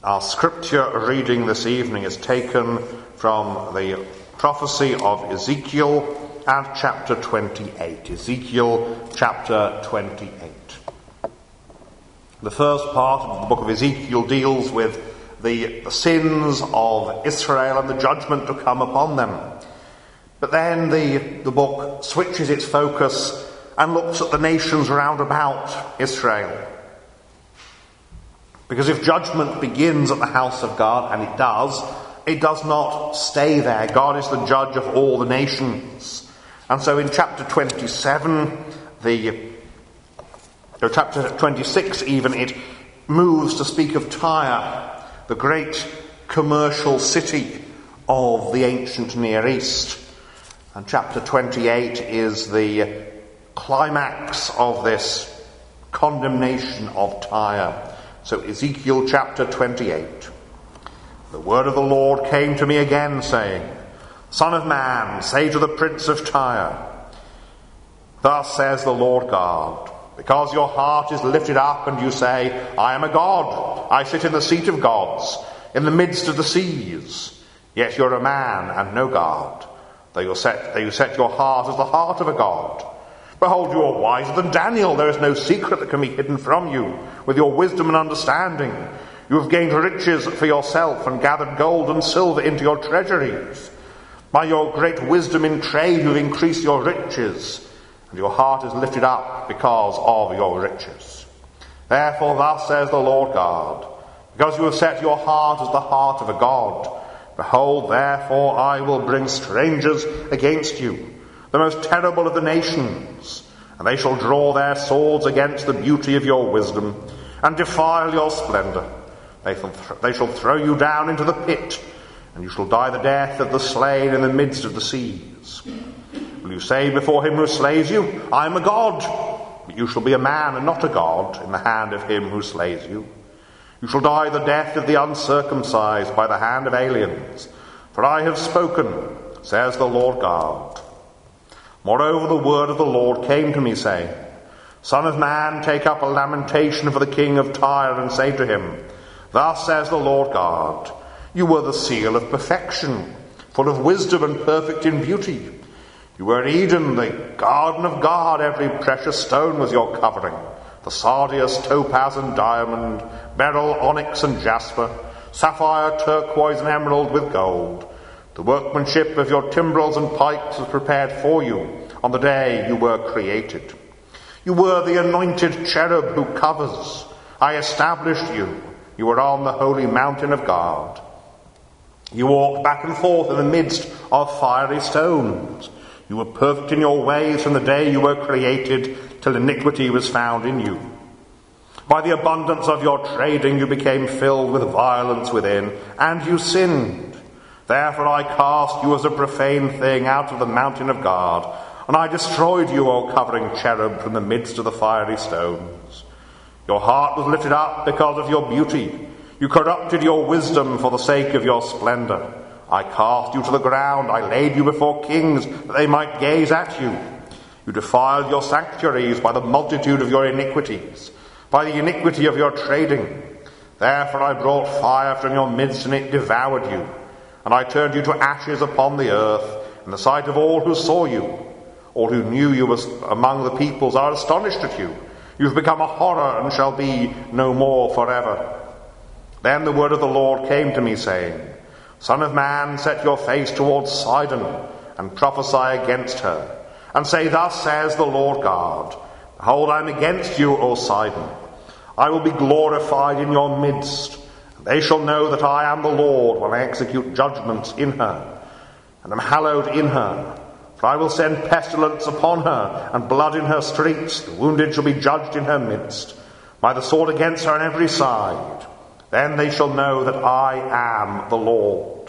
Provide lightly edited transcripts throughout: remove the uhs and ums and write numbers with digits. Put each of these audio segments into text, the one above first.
Our scripture reading this evening is taken from the prophecy of Ezekiel and chapter 28. Ezekiel chapter 28. The first part of the book of Ezekiel deals with the sins of Israel and the judgment to come upon them. But then the book switches its focus and looks at the nations round about Israel. Because if judgment begins at the house of God, and it does not stay there. God is the judge of all the nations. And so in chapter 27, chapter 26 even, it moves to speak of Tyre, the great commercial city of the ancient Near East. And chapter 28 is the climax of this condemnation of Tyre. So Ezekiel chapter 28. The word of the Lord came to me again, saying, Son of man, say to the prince of Tyre, Thus says the Lord God, because your heart is lifted up and you say, I am a god, I sit in the seat of gods, in the midst of the seas. Yet you're a man and no God, though you set your heart as the heart of a god. Behold, you are wiser than Daniel. There is no secret that can be hidden from you. With your wisdom and understanding, you have gained riches for yourself and gathered gold and silver into your treasuries. By your great wisdom in trade, you have increased your riches, and your heart is lifted up because of your riches. Therefore, thus says the Lord God, because you have set your heart as the heart of a god, behold, therefore I will bring strangers against you, the most terrible of the nations, and they shall draw their swords against the beauty of your wisdom, and defile your splendour. They shall throw you down into the pit, and you shall die the death of the slain in the midst of the seas. Will you say before him who slays you, I am a god? But you shall be a man and not a god in the hand of him who slays you. You shall die the death of the uncircumcised by the hand of aliens. For I have spoken, says the Lord God. Moreover, the word of the Lord came to me, saying, Son of man, take up a lamentation for the king of Tyre, and say to him, Thus says the Lord God, you were the seal of perfection, full of wisdom and perfect in beauty. You were Eden, the garden of God. Every precious stone was your covering, the sardius, topaz, and diamond, beryl, onyx, and jasper, sapphire, turquoise, and emerald with gold. The workmanship of your timbrels and pipes was prepared for you on the day you were created. You were the anointed cherub who covers. I established you. You were on the holy mountain of God. You walked back and forth in the midst of fiery stones. You were perfect in your ways from the day you were created till iniquity was found in you. By the abundance of your trading you became filled with violence within, and you sinned. Therefore I cast you as a profane thing out of the mountain of God, and I destroyed you, O covering cherub, from the midst of the fiery stones. Your heart was lifted up because of your beauty. You corrupted your wisdom for the sake of your splendour. I cast you to the ground. I laid you before kings that they might gaze at you. You defiled your sanctuaries by the multitude of your iniquities, by the iniquity of your trading. Therefore I brought fire from your midst, and it devoured you. And I turned you to ashes upon the earth, in the sight of all who saw you. All who knew you was among the peoples are astonished at you. You have become a horror and shall be no more forever. Then the word of the Lord came to me, saying, Son of man, set your face towards Sidon, and prophesy against her, and say, Thus says the Lord God, Behold, I am against you, O Sidon. I will be glorified in your midst. They shall know that I am the Lord when I execute judgments in her, and am hallowed in her. For I will send pestilence upon her, and blood in her streets. The wounded shall be judged in her midst, by the sword against her on every side. Then they shall know that I am the Lord.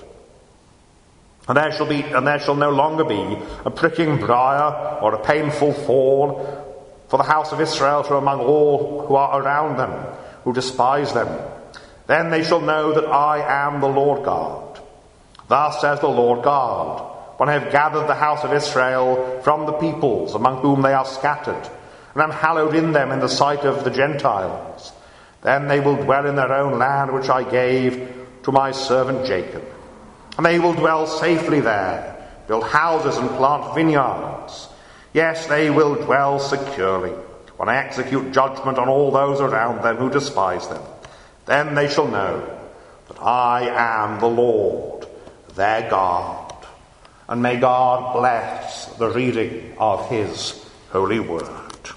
And there shall no longer be a pricking briar or a painful thorn for the house of Israel from among all who are around them, who despise them. Then they shall know that I am the Lord God. Thus says the Lord God, when I have gathered the house of Israel from the peoples among whom they are scattered, and am hallowed in them in the sight of the Gentiles. Then they will dwell in their own land which I gave to my servant Jacob. And they will dwell safely there, build houses and plant vineyards. Yes, they will dwell securely when I execute judgment on all those around them who despise them. Then they shall know that I am the Lord, their God. And may God bless the reading of his holy word.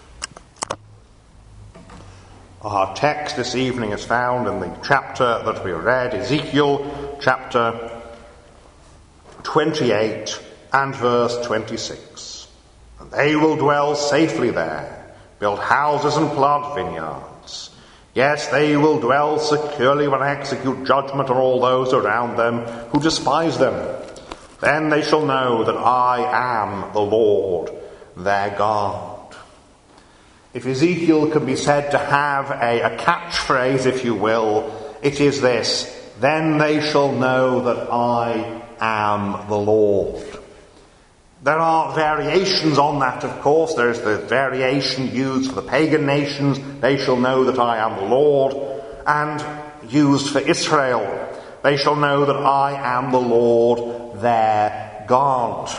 Our text this evening is found in the chapter that we read, Ezekiel chapter 28 and verse 26. And they will dwell safely there, build houses and plant vineyards. Yes, they will dwell securely when I execute judgment on all those around them who despise them. Then they shall know that I am the Lord, their God. If Ezekiel can be said to have a catchphrase, if you will, it is this: then they shall know that I am the Lord. There are variations on that, of course. There's the variation used for the pagan nations, they shall know that I am the Lord, and used for Israel, they shall know that I am the Lord, their God.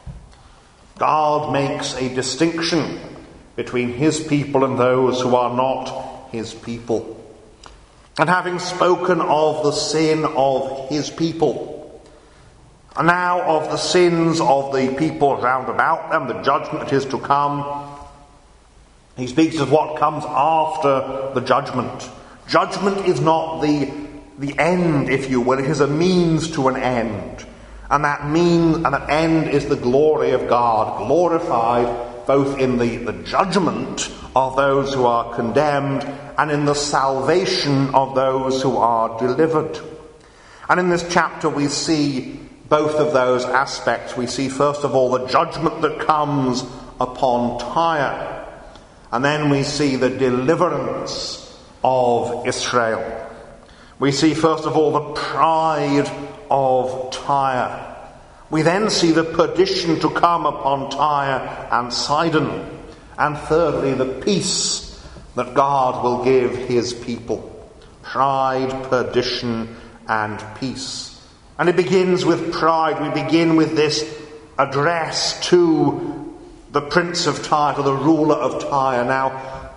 God makes a distinction between his people and those who are not his people. And having spoken of the sin of his people, and now of the sins of the people round about them, the judgment that is to come, he speaks of what comes after the judgment. Judgment is not the end, if you will. It is a means to an end. And that end is the glory of God, glorified both in the judgment of those who are condemned and in the salvation of those who are delivered. And in this chapter we see both of those aspects. We see first of all the judgment that comes upon Tyre, and then we see the deliverance of Israel. We see first of all the pride of Tyre. We then see the perdition to come upon Tyre and Sidon. And thirdly, the peace that God will give his people. Pride, perdition, and peace. And it begins with pride. We begin with this address to the prince of Tyre, to the ruler of Tyre. Now,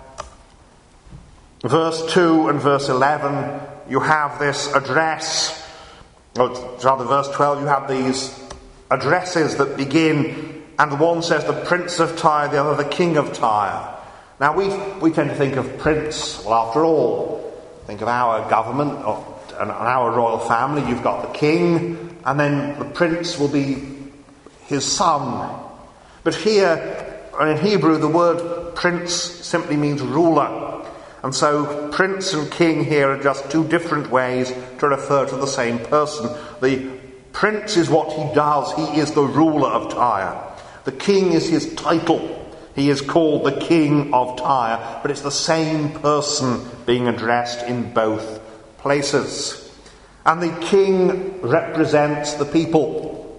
verse 2 and verse 11, you have this address, or rather verse 12, you have these addresses that begin, and the one says the prince of Tyre, the other the king of Tyre. Now we tend to think of prince, well after all, think of our government and our royal family. You've got the king, and then the prince will be his son. But here, in Hebrew, the word prince simply means ruler. And so prince and king here are just two different ways to refer to the same person. The prince is what he does. He is the ruler of Tyre. The king is his title. He is called the king of Tyre, but it's the same person being addressed in both places. And the king represents the people.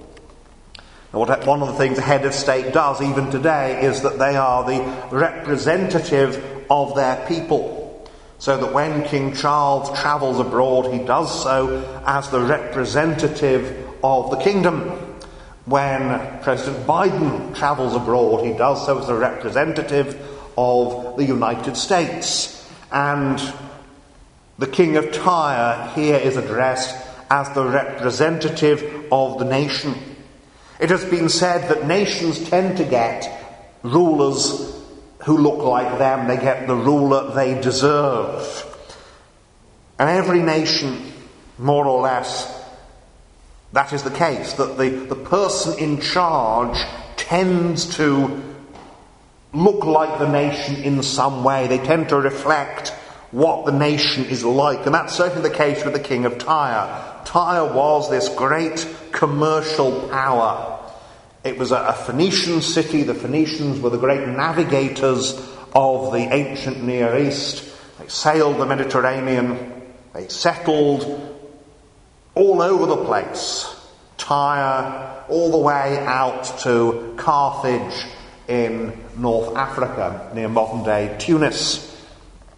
One of the things a head of state does even today is that they are the representative of their people. So that when King Charles travels abroad, he does so as the representative of the kingdom. When President Biden travels abroad, he does so as the representative of the United States. And the king of Tyre here is addressed as the representative of the nation. It has been said that nations tend to get rulers who look like them. They get the ruler they deserve. And every nation, more or less, that is the case, that the person in charge tends to look like the nation in some way. They tend to reflect what the nation is like. And that's certainly the case with the king of Tyre. Tyre was this great commercial power. It was a Phoenician city. The Phoenicians were the great navigators of the ancient Near East. They sailed the Mediterranean. They settled all over the place. Tyre, all the way out to Carthage in North Africa, near modern-day Tunis.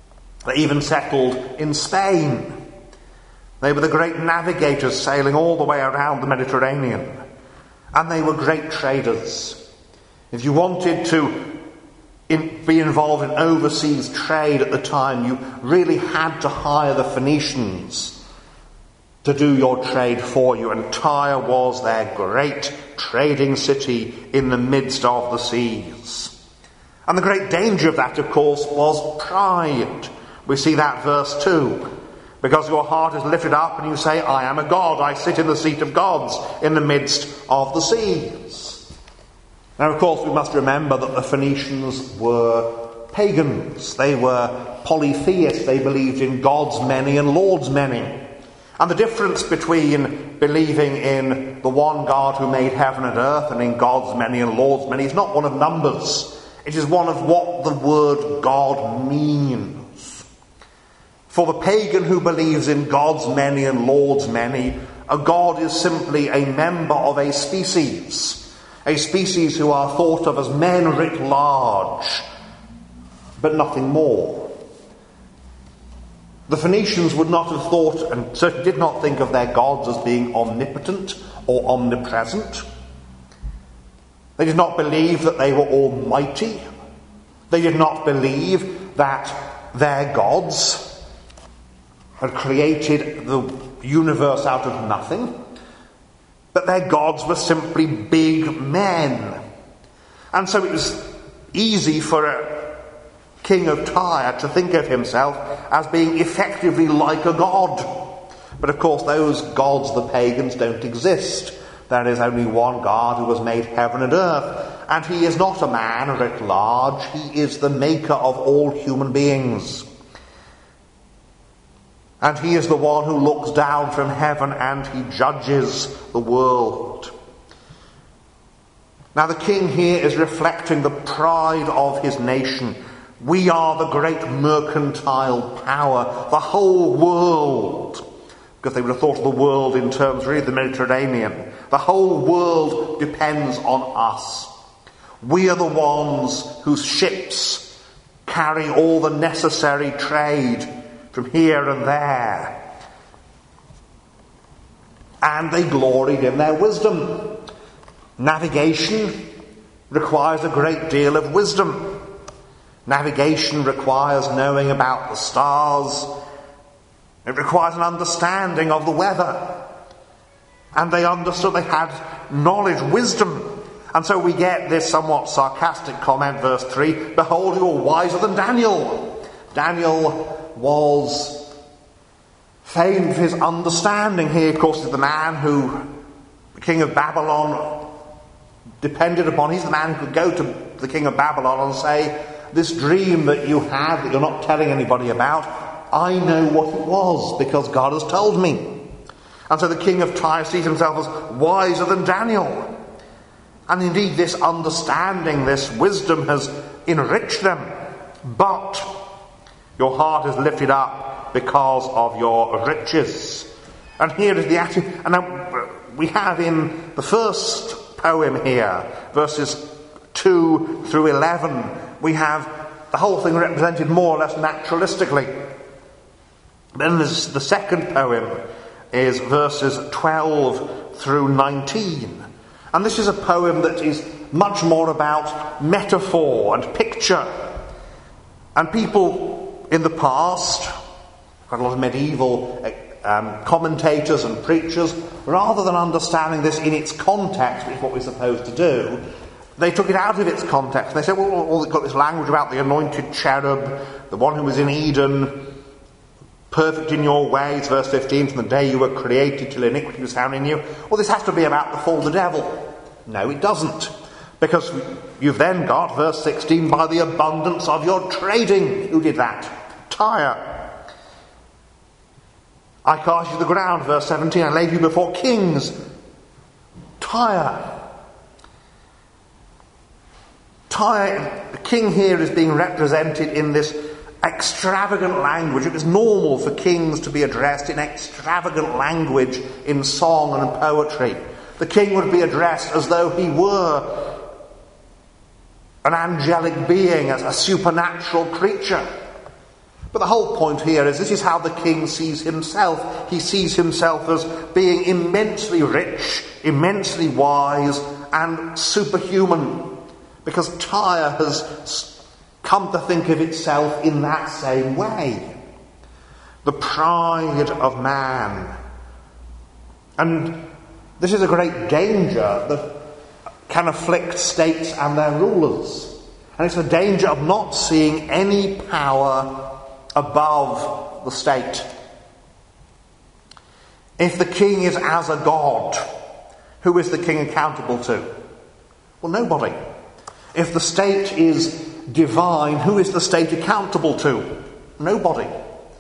They even settled in Spain. They were the great navigators sailing all the way around the Mediterranean. And they were great traders. If you wanted to be involved in overseas trade at the time, you really had to hire the Phoenicians to do your trade for you. And Tyre was their great trading city in the midst of the seas. And the great danger of that, of course, was pride. We see that verse 2. Because your heart is lifted up and you say, I am a god, I sit in the seat of gods in the midst of the seas. Now, of course, we must remember that the Phoenicians were pagans. They were polytheists. They believed in gods many and lords many. And the difference between believing in the one God who made heaven and earth and in gods many and lords many is not one of numbers. It is one of what the word God means. For the pagan who believes in gods many and lords many, a god is simply a member of a species who are thought of as men writ large, but nothing more. The Phoenicians would not have thought, and certainly did not think of their gods as being omnipotent or omnipresent. They did not believe that they were almighty. They did not believe that their gods had created the universe out of nothing. But their gods were simply big men. And so it was easy for a king of Tyre to think of himself as being effectively like a god. But of course those gods, the pagans, don't exist. There is only one God who has made heaven and earth. And he is not a man writ large. He is the maker of all human beings. And he is the one who looks down from heaven and he judges the world. Now the king here is reflecting the pride of his nation. We are the great mercantile power, the whole world. Because they would have thought of the world in terms really of the Mediterranean. The whole world depends on us. We are the ones whose ships carry all the necessary trade from here and there. And they gloried in their wisdom. Navigation requires a great deal of wisdom. Navigation requires knowing about the stars. It requires an understanding of the weather. And they understood, they had knowledge, wisdom. And so we get this somewhat sarcastic comment, verse 3, behold, you are wiser than Daniel. Daniel was famed for his understanding. He, of course, is the man who the king of Babylon depended upon. He's the man who could go to the king of Babylon and say, this dream that you had that you're not telling anybody about, I know what it was because God has told me. And so the king of Tyre sees himself as wiser than Daniel. And indeed this understanding, this wisdom has enriched them. But your heart is lifted up because of your riches. And here is the attitude. And now we have in the first poem here, verses 2 through 11, we have the whole thing represented more or less naturalistically. Then there's the second poem is verses 12 through 19. And this is a poem that is much more about metaphor and picture. And people in the past, quite a lot of medieval commentators and preachers, rather than understanding this in its context, which is what we're supposed to do, they took it out of its context. They said, well, it's got this language about the anointed cherub, the one who was in Eden, perfect in your ways, verse 15, from the day you were created till iniquity was found in you. Well, this has to be about the fall of the devil. No, it doesn't. Because you've then got, verse 16, by the abundance of your trading. Who did that? Tyre. I cast you to the ground, verse 17, I laid you before kings. Tyre. Tyre, the king here is being represented in this extravagant language. It was normal for kings to be addressed in extravagant language in song and poetry. The king would be addressed as though he were an angelic being, as a supernatural creature. But the whole point here is this is how the king sees himself. He sees himself as being immensely rich, immensely wise, and superhuman. Because Tyre has come to think of itself in that same way. The pride of man. And this is a great danger that can afflict states and their rulers. And it's the danger of not seeing any power above the state. If the king is as a god, who is the king accountable to? Well, nobody. If the state is divine, who is the state accountable to? Nobody.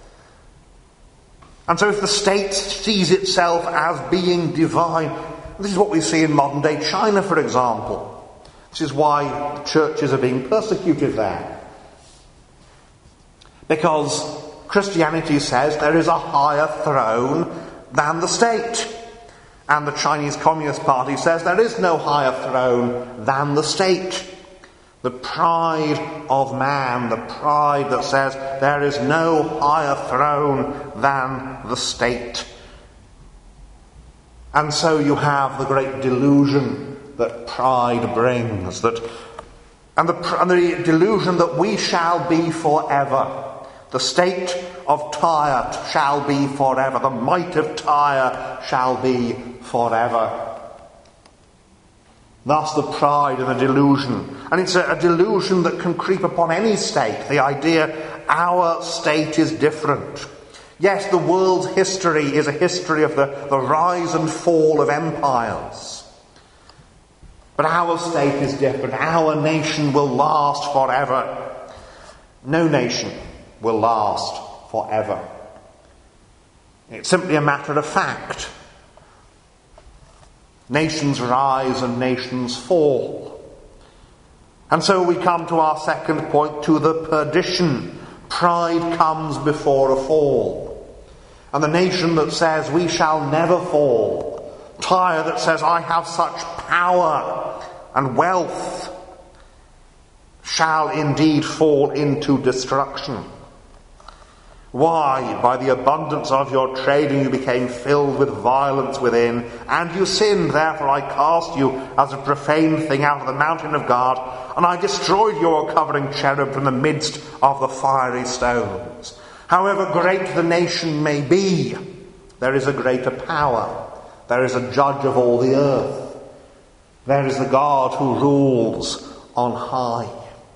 And so if the state sees itself as being divine, this is what we see in modern day China, for example. This is why churches are being persecuted there. Because Christianity says there is a higher throne than the state. And the Chinese Communist Party says there is no higher throne than the state. The pride of man, the pride that says there is no higher throne than the state. And so you have the great delusion that pride brings, and the delusion that we shall be forever. The state of Tyre shall be forever. The might of Tyre shall be forever. Thus the pride and the delusion. And it's a delusion that can creep upon any state. The idea our state is different. Yes, the world's history is a history of the rise and fall of empires. But our state is different. Our nation will last forever. No nation will last forever. It's simply a matter of fact. Nations rise and nations fall. And so we come to our second point, to the perdition. Pride comes before a fall. And the nation that says we shall never fall, Tyre that says I have such power and wealth, shall indeed fall into destruction. Why? By the abundance of your trading you became filled with violence within, and you sinned, therefore I cast you as a profane thing out of the mountain of God, and I destroyed your covering cherub from the midst of the fiery stones. However great the nation may be, there is a greater power. There is a judge of all the earth. There is the God who rules on high.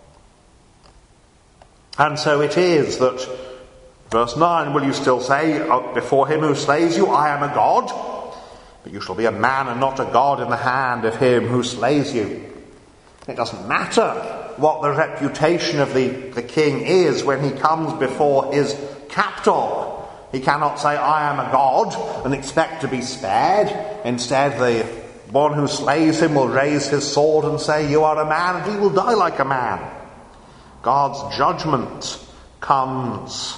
And so it is that verse 9, will you still say, before him who slays you, I am a god? But you shall be a man and not a god in the hand of him who slays you. It doesn't matter what the reputation of the king is when he comes before his captor. He cannot say, I am a god, and expect to be spared. Instead, the one who slays him will raise his sword and say, you are a man, and he will die like a man. God's judgment comes.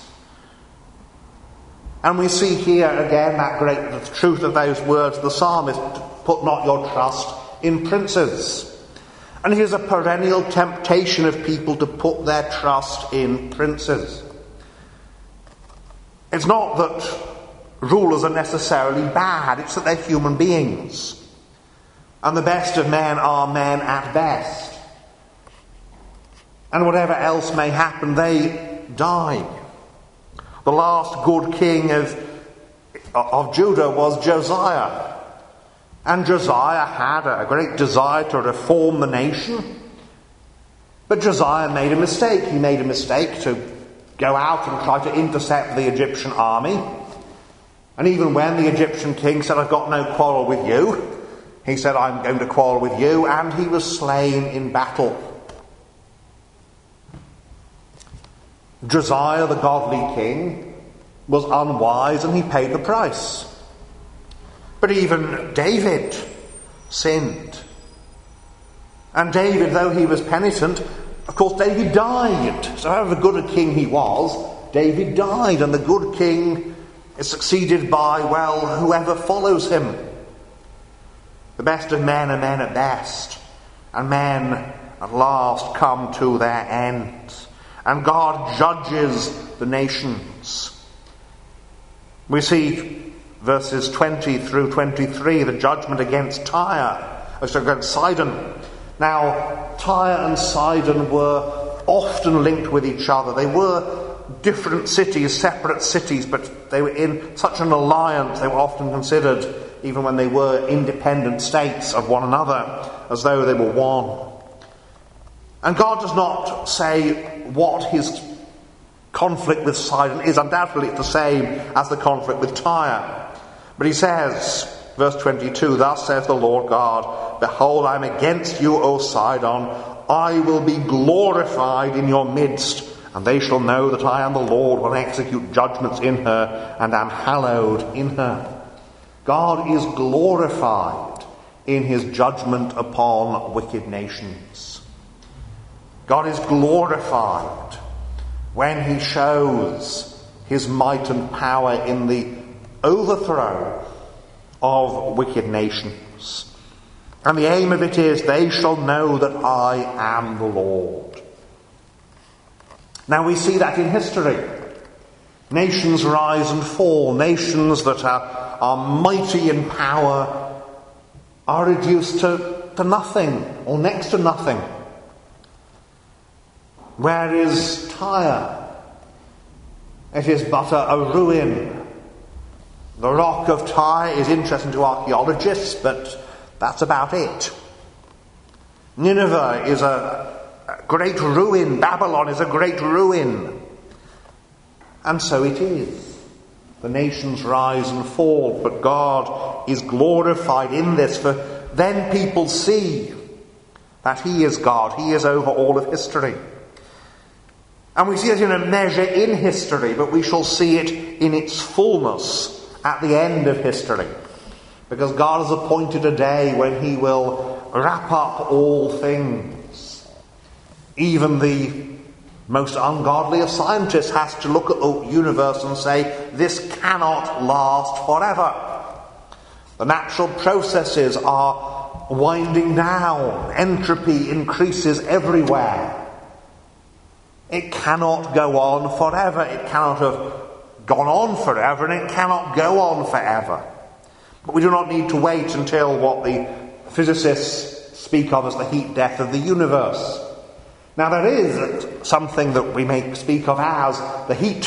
And we see here again that great truth of those words, the psalmist, put not your trust in princes. And here's a perennial temptation of people to put their trust in princes. It's not that rulers are necessarily bad, it's that they're human beings. And the best of men are men at best. And whatever else may happen, they die. The last good king of Judah was Josiah. And Josiah had a great desire to reform the nation. But Josiah made a mistake. He made a mistake to go out and try to intercept the Egyptian army. And even when the Egyptian king said, I've got no quarrel with you, he said, I'm going to quarrel with you, and he was slain in battle. Josiah, the godly king, was unwise and he paid the price. But even David sinned. And David, though he was penitent, of course David died. So however good a king he was, David died. And the good king is succeeded by, well, whoever follows him. The best of men are men at best. And men at last come to their end. And God judges the nations. We see verses 20 through 23, the judgment against against Sidon. Now, Tyre and Sidon were often linked with each other. They were different cities, separate cities, but they were in such an alliance, they were often considered, even when they were independent states of one another, as though they were one. And God does not say what his conflict with Sidon is. Undoubtedly it's the same as the conflict with Tyre. But he says, verse 22, "Thus says the Lord God, Behold, I am against you, O Sidon. I will be glorified in your midst, and they shall know that I am the Lord when I execute judgments in her, and am hallowed in her." God is glorified in his judgment upon wicked nations. God is glorified when he shows his might and power in the overthrow of wicked nations. And the aim of it is, they shall know that I am the Lord. Now we see that in history. Nations rise and fall. Nations that are mighty in power are reduced to nothing, or next to nothing. Where is Tyre? It is but a ruin. The rock of Tyre is interesting to archaeologists, but that's about it. Nineveh is a great ruin. Babylon is a great ruin. And so it is. The nations rise and fall, but God is glorified in this, for then people see that he is God. He is over all of history. And we see it in a measure in history, but we shall see it in its fullness at the end of history. Because God has appointed a day when he will wrap up all things. Even the most ungodly of scientists has to look at the universe and say, this cannot last forever. The natural processes are winding down. Entropy increases everywhere. It cannot go on forever. It cannot have gone on forever, and it cannot go on forever. But we do not need to wait until what the physicists speak of as the heat death of the universe. Now there is something that we may speak of as the heat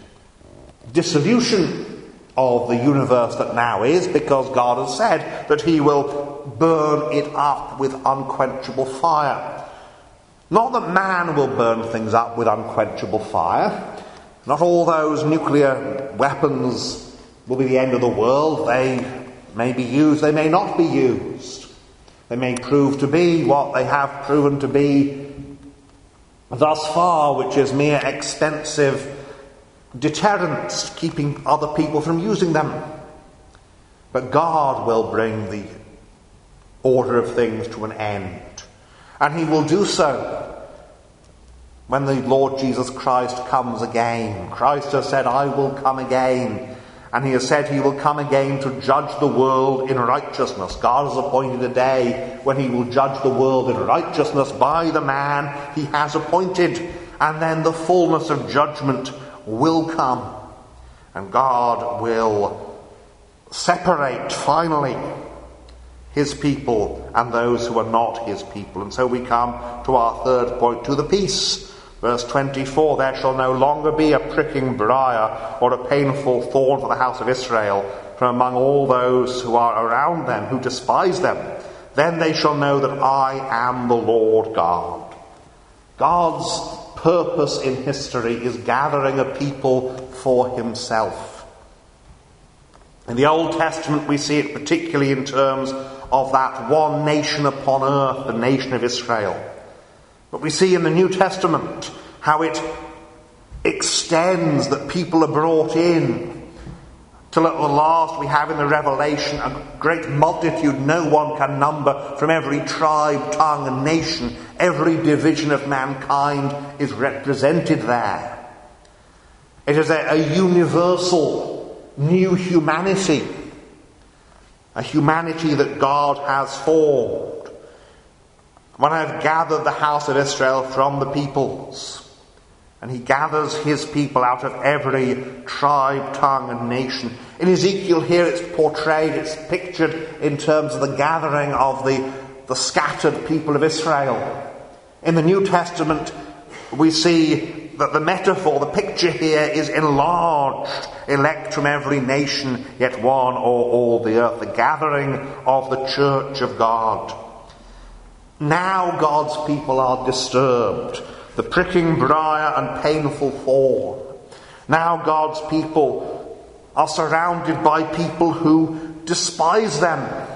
dissolution of the universe that now is, because God has said that he will burn it up with unquenchable fire. Not that man will burn things up with unquenchable fire. Not all those nuclear weapons will be the end of the world. They may be used, they may not be used. They may prove to be what they have proven to be thus far, which is mere expensive deterrents, keeping other people from using them. But God will bring the order of things to an end. And he will do so when the Lord Jesus Christ comes again. Christ has said, I will come again. And he has said he will come again to judge the world in righteousness. God has appointed a day when he will judge the world in righteousness by the man he has appointed. And then the fullness of judgment will come. And God will separate finally his people and those who are not his people. And so we come to our third point, to the peace. Verse 24, there shall no longer be a pricking briar or a painful thorn for the house of Israel from among all those who are around them, who despise them. Then they shall know that I am the Lord God. God's purpose in history is gathering a people for himself. In the Old Testament we see it particularly in terms of that one nation upon earth, the nation of Israel. But we see in the New Testament how it extends, that people are brought in, till at the last we have in the Revelation a great multitude no one can number, from every tribe, tongue and nation. Every division of mankind is represented there. It is a universal new humanity, a humanity that God has formed. When I have gathered the house of Israel from the peoples, And he gathers his people out of every tribe, tongue and nation. In Ezekiel here it's portrayed, it's pictured in terms of the gathering of the scattered people of Israel. In the New Testament we see that the metaphor, the picture here is enlarged. Elect from every nation, yet one or all the earth. The gathering of the church of God. Now God's people are disturbed. The pricking briar and painful thorn. Now God's people are surrounded by people who despise them.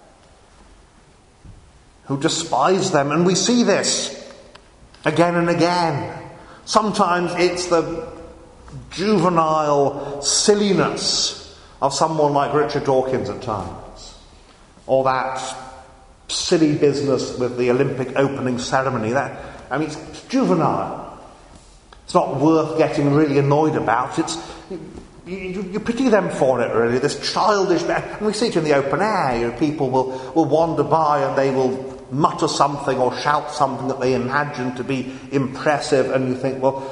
Who despise them. And we see this again and again. Sometimes it's the juvenile silliness of someone like Richard Dawkins at times. Or that silly business with the Olympic opening ceremony. It's juvenile. It's not worth getting really annoyed about. You pity them for it, really. This childish... And we see it in the open air. People will wander by and they will mutter something or shout something that they imagine to be impressive, and you think, well,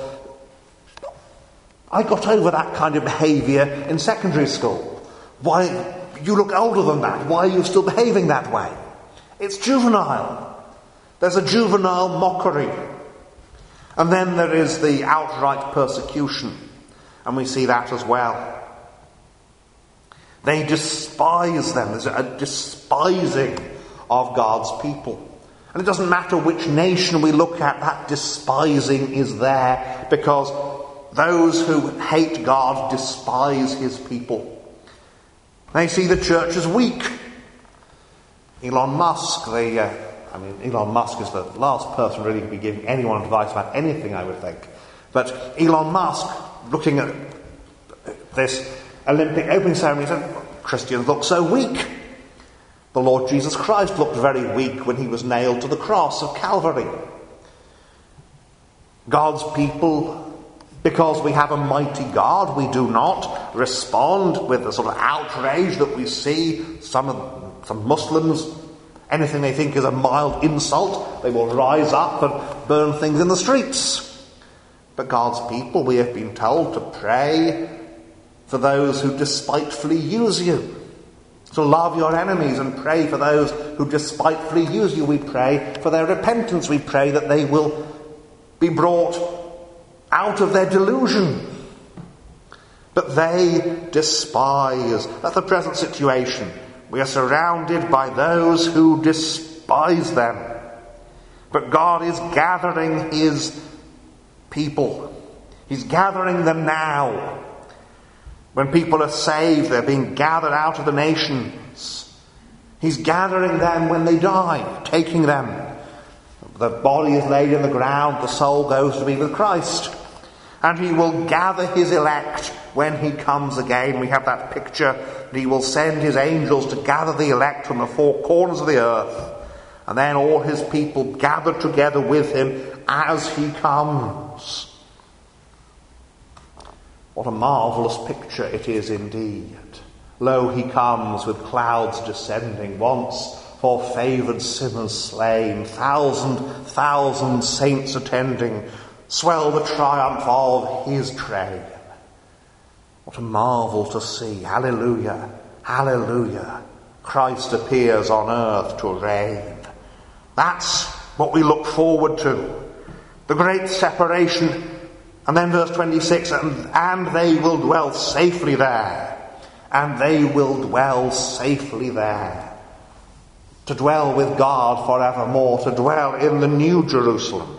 I got over that kind of behaviour in secondary school. Why, you look older than that. Why are you still behaving that way? It's juvenile. There's a juvenile mockery. And then there is the outright persecution. And we see that as well. They despise them. There's a despising of God's people. And it doesn't matter which nation we look at, that despising is there, because those who hate God despise his people. They see the church as weak. Elon Musk is the last person really to be giving anyone advice about anything, I would think. But Elon Musk, looking at this Olympic opening ceremony, said, Christians look so weak. The Lord Jesus Christ looked very weak when he was nailed to the cross of Calvary. God's people, because we have a mighty God, we do not respond with the sort of outrage that we see some Muslims, anything they think is a mild insult, they will rise up and burn things in the streets. But God's people, we have been told to pray for those who despitefully use you. So love your enemies and pray for those who despitefully use you. We pray for their repentance. We pray that they will be brought out of their delusion. But they despise. That's the present situation. We are surrounded by those who despise them. But God is gathering his people. He's gathering them now. When people are saved, they're being gathered out of the nations. He's gathering them when they die, taking them. The body is laid in the ground, the soul goes to be with Christ. And he will gather his elect when he comes again. We have that picture that he will send his angels to gather the elect from the four corners of the earth. And then all his people gathered together with him as he comes. What a marvellous picture it is indeed. Lo, he comes with clouds descending, once for favoured sinners slain, thousand saints attending, swell the triumph of his train. What a marvel to see. Hallelujah, hallelujah. Christ appears on earth to reign. That's what we look forward to. The great separation. And then verse 26, and they will dwell safely there. And they will dwell safely there. To dwell with God forevermore. To dwell in the New Jerusalem.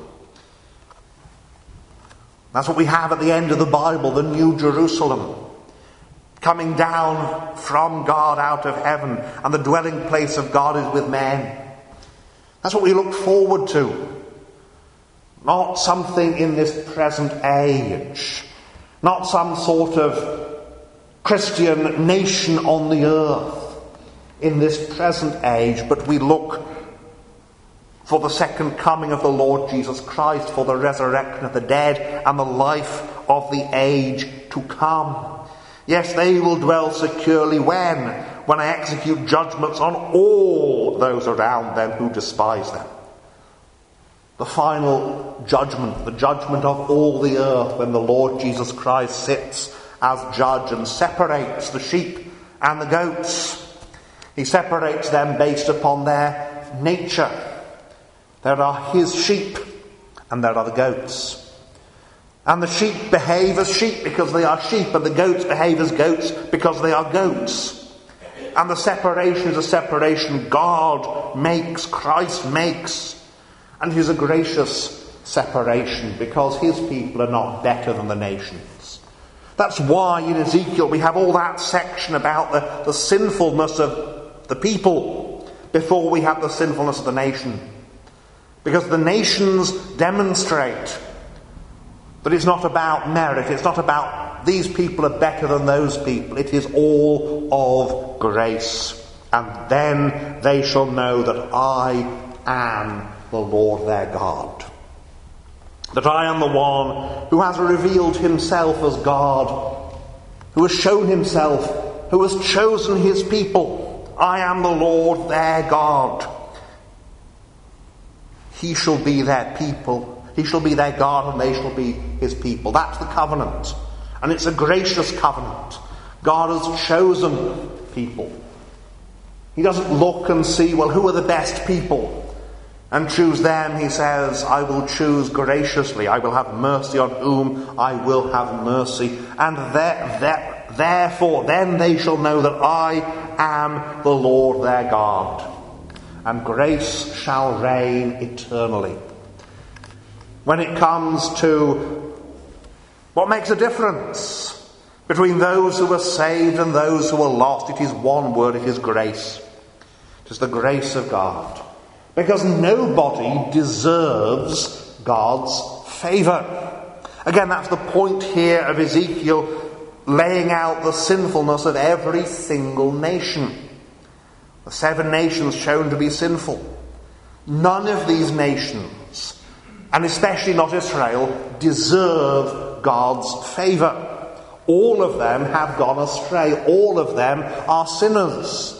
That's what we have at the end of the Bible, the New Jerusalem. Coming down from God out of heaven. And the dwelling place of God is with men. That's what we look forward to. Not something in this present age. Not some sort of Christian nation on the earth in this present age, but we look for the second coming of the Lord Jesus Christ, for the resurrection of the dead and the life of the age to come. Yes, they will dwell securely when I execute judgments on all those around them who despise them. the final judgment, the judgment of all the earth, when the Lord Jesus Christ sits as judge and separates the sheep and the goats. He separates them based upon their nature. There are his sheep and there are the goats. And the sheep behave as sheep because they are sheep, and the goats behave as goats because they are goats. And the separation is a separation God makes, Christ makes. And it is a gracious separation because his people are not better than the nations. That's why in Ezekiel we have all that section about the sinfulness of the people before we have the sinfulness of the nation. Because the nations demonstrate that it's not about merit, it's not about these people are better than those people. It is all of grace. And then they shall know that I am the Lord their God. That I am the one who has revealed himself as God, who has shown himself, who has chosen his people. I am the Lord their God. He shall be their people. He shall be their God and they shall be his people. That's the covenant. And it's a gracious covenant. God has chosen people. He doesn't look and see, well, who are the best people? And choose them. He says, I will choose graciously. I will have mercy on whom I will have mercy. And therefore, then they shall know that I am the Lord their God. And grace shall reign eternally. When it comes to what makes a difference between those who are saved and those who are lost, it is one word, it is grace. It is the grace of God. Because nobody deserves God's favour. Again, that's the point here of Ezekiel laying out the sinfulness of every single nation. The 7 nations shown to be sinful. None of these nations, and especially not Israel, deserve God's favour. All of them have gone astray. All of them are sinners.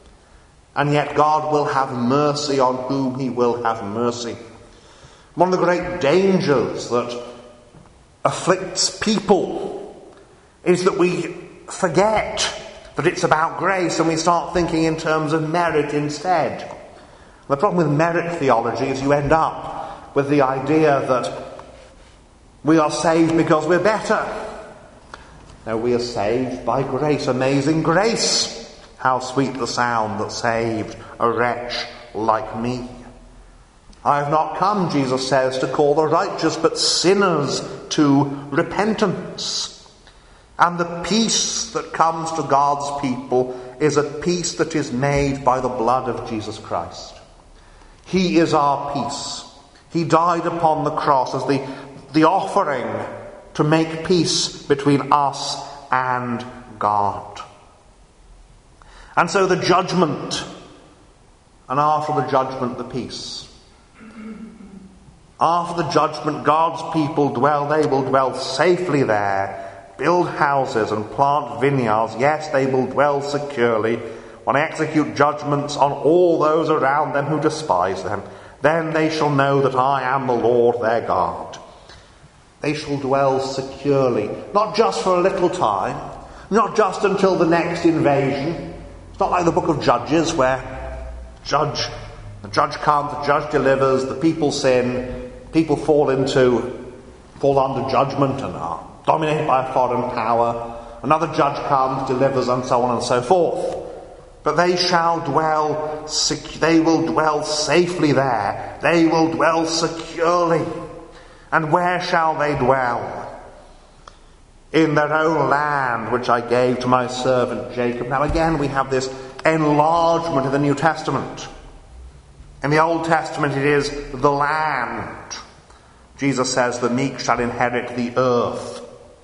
And yet God will have mercy on whom he will have mercy. One of the great dangers that afflicts people is that we forget that it's about grace and we start thinking in terms of merit instead. The problem with merit theology is you end up with the idea that we are saved because we're better. No, we are saved by grace, amazing grace. How sweet the sound that saved a wretch like me. I have not come, Jesus says, to call the righteous, but sinners to repentance. And the peace that comes to God's people is a peace that is made by the blood of Jesus Christ. He is our peace. He died upon the cross as the offering to make peace between us and God. And so the judgment, and after the judgment, the peace. After the judgment, God's people they will dwell safely there, build houses and plant vineyards. Yes, they will dwell securely when I execute judgments on all those around them who despise them. Then they shall know that I am the Lord their God. They shall dwell securely, not just for a little time, not just until the next invasion. It's not like the book of Judges where the judge comes, the judge delivers, the people sin, people fall under judgment and are dominated by a foreign power. Another judge comes, delivers, and so on and so forth. But they shall dwell, they will dwell safely there. They will dwell securely. And where shall they dwell? In their own land, which I gave to my servant Jacob. Now again, we have this enlargement in the New Testament. In the Old Testament, it is the land. Jesus says, the meek shall inherit the earth.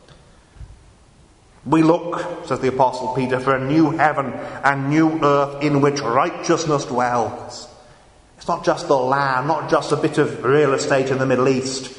We look, says the Apostle Peter, for a new heaven and new earth in which righteousness dwells. It's not just the land, not just a bit of real estate in the Middle East.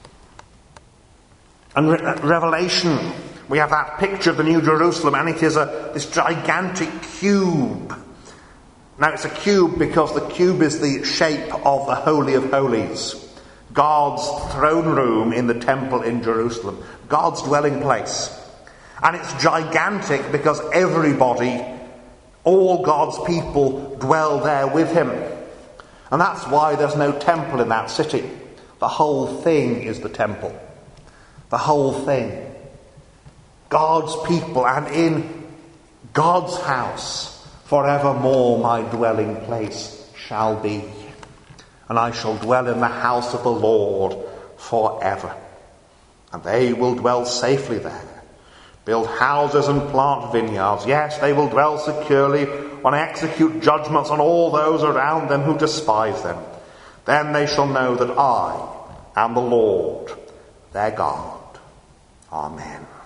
And Revelation, we have that picture of the New Jerusalem, and it is this gigantic cube. Now it's a cube because the cube is the shape of the Holy of Holies. God's throne room in the temple in Jerusalem, God's dwelling place. And it's gigantic because everybody, all God's people, dwell there with him. And that's why there's no temple in that city. The whole thing is the temple. The whole thing. God's people, and in God's house forevermore my dwelling place shall be. And I shall dwell in the house of the Lord forever. And they will dwell safely there, build houses and plant vineyards. Yes, they will dwell securely when I execute judgments on all those around them who despise them. Then they shall know that I am the Lord, their God. Amen.